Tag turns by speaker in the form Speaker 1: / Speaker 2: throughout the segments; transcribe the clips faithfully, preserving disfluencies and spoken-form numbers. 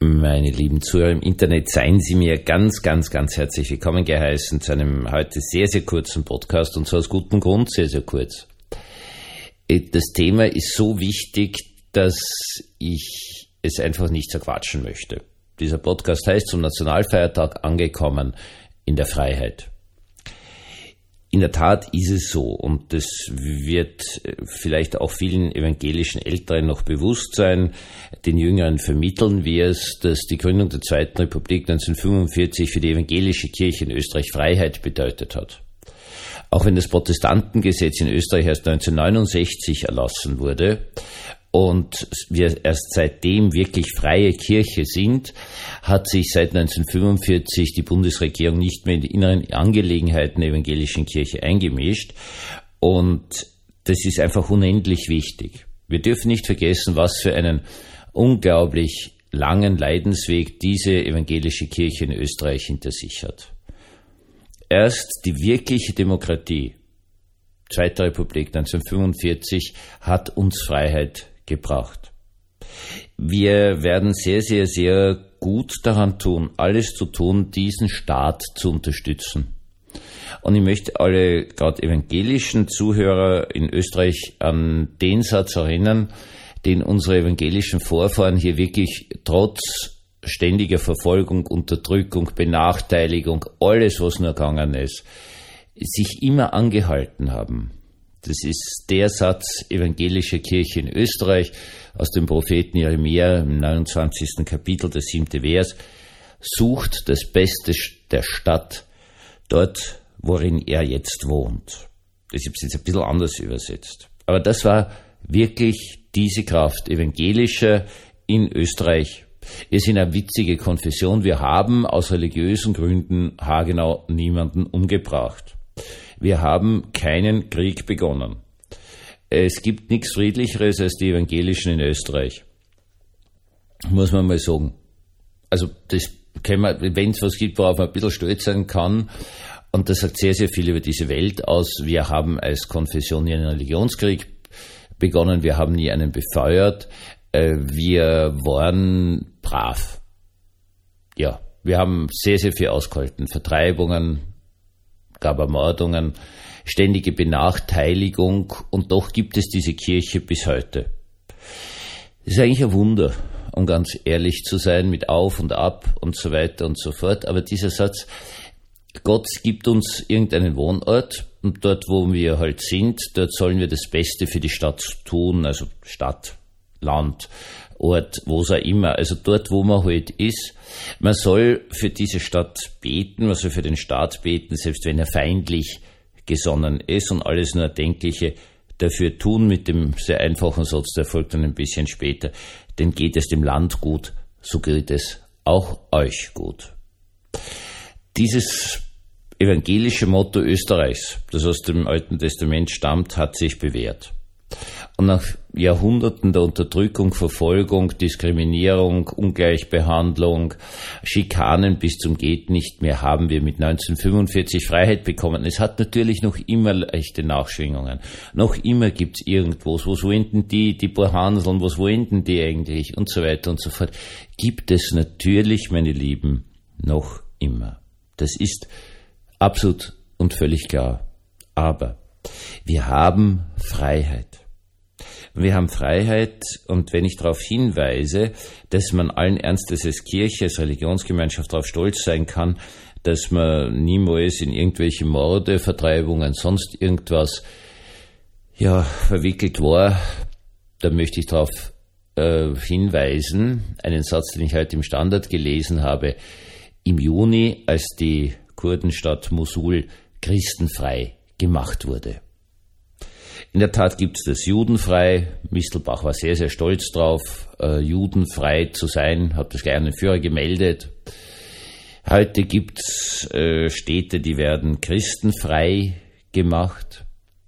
Speaker 1: Meine lieben Zuhörer im Internet, seien Sie mir ganz, ganz, ganz herzlich willkommen geheißen zu einem heute sehr, sehr kurzen Podcast, und zwar aus gutem Grund sehr, sehr kurz. Das Thema ist so wichtig, dass ich es einfach nicht zerquatschen möchte. Dieser Podcast heißt zum Nationalfeiertag angekommen in der Freiheit. In der Tat ist es so, und das wird vielleicht auch vielen evangelischen Älteren noch bewusst sein, den Jüngeren vermitteln wir es, dass die Gründung der Zweiten Republik neunzehnhundertfünfundvierzig für die evangelische Kirche in Österreich Freiheit bedeutet hat. Auch wenn das Protestantengesetz in Österreich erst neunzehnhundertneunundsechzig erlassen wurde und wir erst seitdem wirklich freie Kirche sind, hat sich seit neunzehnhundertfünfundvierzig die Bundesregierung nicht mehr in die inneren Angelegenheiten der evangelischen Kirche eingemischt, und das ist einfach unendlich wichtig. Wir dürfen nicht vergessen, was für einen unglaublich langen Leidensweg diese evangelische Kirche in Österreich hinter sich hat. Erst die wirkliche Demokratie, Zweite Republik neunzehnhundertfünfundvierzig, hat uns Freiheit gebracht. Wir werden sehr, sehr, sehr gut daran tun, alles zu tun, diesen Staat zu unterstützen. Und ich möchte alle, gerade evangelischen Zuhörer in Österreich, an den Satz erinnern, den unsere evangelischen Vorfahren hier wirklich trotz ständiger Verfolgung, Unterdrückung, Benachteiligung, alles, was nur gegangen ist, sich immer angehalten haben. Das ist der Satz evangelischer Kirche in Österreich aus dem Propheten Jeremia im neunundzwanzigsten Kapitel, der siebte Vers: Sucht das Beste der Stadt, dort, worin er jetzt wohnt. Das habe ich jetzt ein bisschen anders übersetzt. Aber das war wirklich diese Kraft evangelischer in Österreich. Wir sind eine witzige Konfession. Wir haben aus religiösen Gründen haargenau niemanden umgebracht. Wir haben keinen Krieg begonnen. Es gibt nichts Friedlicheres als die Evangelischen in Österreich. Muss man mal sagen. Also, das kann man, wenn es was gibt, worauf man ein bisschen stolz sein kann, und das sagt sehr, sehr viel über diese Welt aus. Wir haben als Konfession nie einen Religionskrieg begonnen. Wir haben nie einen befeuert. Wir waren brav. Ja, wir haben sehr, sehr viel ausgehalten. Vertreibungen, gab Ermordungen, ständige Benachteiligung, und doch gibt es diese Kirche bis heute. Das ist eigentlich ein Wunder, um ganz ehrlich zu sein, mit Auf und Ab und so weiter und so fort. Aber dieser Satz, Gott gibt uns irgendeinen Wohnort, und dort, wo wir halt sind, dort sollen wir das Beste für die Stadt tun, also Stadt, Land, Ort, wo es auch immer, also dort, wo man halt ist. Man soll für diese Stadt beten, man soll für den Staat beten, selbst wenn er feindlich gesonnen ist, und alles nur Erdenkliche dafür tun, mit dem sehr einfachen Satz, der folgt dann ein bisschen später: Denn geht es dem Land gut, so geht es auch euch gut. Dieses evangelische Motto Österreichs, das aus dem Alten Testament stammt, hat sich bewährt. Und nach Jahrhunderten der Unterdrückung, Verfolgung, Diskriminierung, Ungleichbehandlung, Schikanen bis zum geht nicht mehr, haben wir mit neunzehnhundertfünfundvierzig Freiheit bekommen. Es hat natürlich noch immer leichte Nachschwingungen. Noch immer gibt's irgendwo, was wollen denn die, die paar Hanseln, was wollen denn die eigentlich, und so weiter und so fort. Gibt es natürlich, meine Lieben, noch immer. Das ist absolut und völlig klar. Aber wir haben Freiheit. Wir haben Freiheit, und wenn ich darauf hinweise, dass man allen Ernstes als Kirche, als Religionsgemeinschaft darauf stolz sein kann, dass man niemals in irgendwelche Morde, Vertreibungen, sonst irgendwas ja verwickelt war, da möchte ich darauf äh, hinweisen, einen Satz, den ich heute im Standard gelesen habe: Im Juni, als die Kurdenstadt Mosul christenfrei gemacht wurde. In der Tat gibt es das Judenfrei. Mistelbach war sehr, sehr stolz drauf, äh, judenfrei zu sein, hat das gleich an den Führer gemeldet. Heute gibt es äh, Städte, die werden christenfrei gemacht.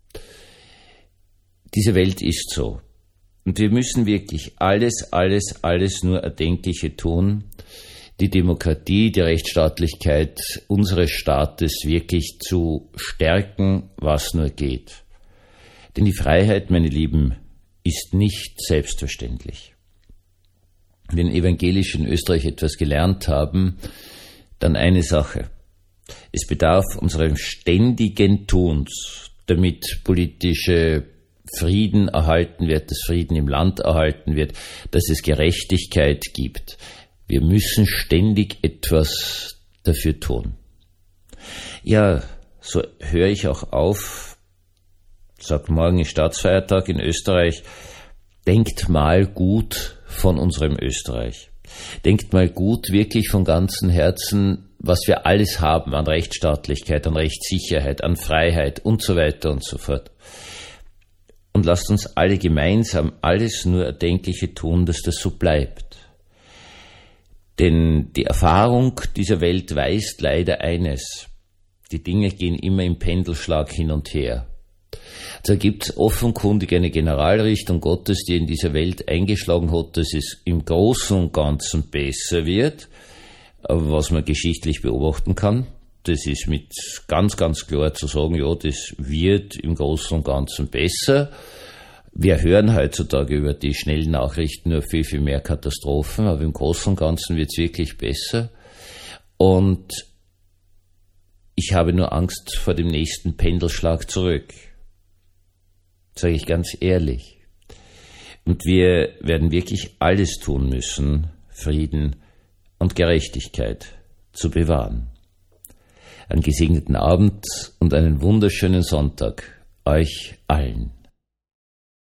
Speaker 1: Diese Welt ist so. Und wir müssen wirklich alles, alles, alles nur Erdenkliche tun, die Demokratie, die Rechtsstaatlichkeit unseres Staates wirklich zu stärken, was nur geht. Denn die Freiheit, meine Lieben, ist nicht selbstverständlich. wir in evangelisch in Österreich etwas gelernt haben, dann eine Sache. Es bedarf unserem ständigen Tuns, damit politische Frieden erhalten wird, dass Frieden im Land erhalten wird, dass es Gerechtigkeit gibt. Wir müssen ständig etwas dafür tun. Ja, so höre ich auch auf, sag, morgen ist Staatsfeiertag in Österreich, denkt mal gut von unserem Österreich. Denkt mal gut, wirklich von ganzem Herzen, was wir alles haben an Rechtsstaatlichkeit, an Rechtssicherheit, an Freiheit und so weiter und so fort. Und lasst uns alle gemeinsam alles nur Erdenkliche tun, dass das so bleibt. Denn die Erfahrung dieser Welt weist leider eines. Die Dinge gehen immer im Pendelschlag hin und her. Da gibt es offenkundig eine Generalrichtung Gottes, die in dieser Welt eingeschlagen hat, dass es im Großen und Ganzen besser wird, was man geschichtlich beobachten kann. Das ist mit ganz, ganz klar zu sagen, ja, das wird im Großen und Ganzen besser. Wir hören heutzutage über die schnellen Nachrichten nur viel, viel mehr Katastrophen, aber im Großen und Ganzen wird es wirklich besser. Und ich habe nur Angst vor dem nächsten Pendelschlag zurück. Sage ich ganz ehrlich. Und wir werden wirklich alles tun müssen, Frieden und Gerechtigkeit zu bewahren. Einen gesegneten Abend und einen wunderschönen Sonntag euch allen.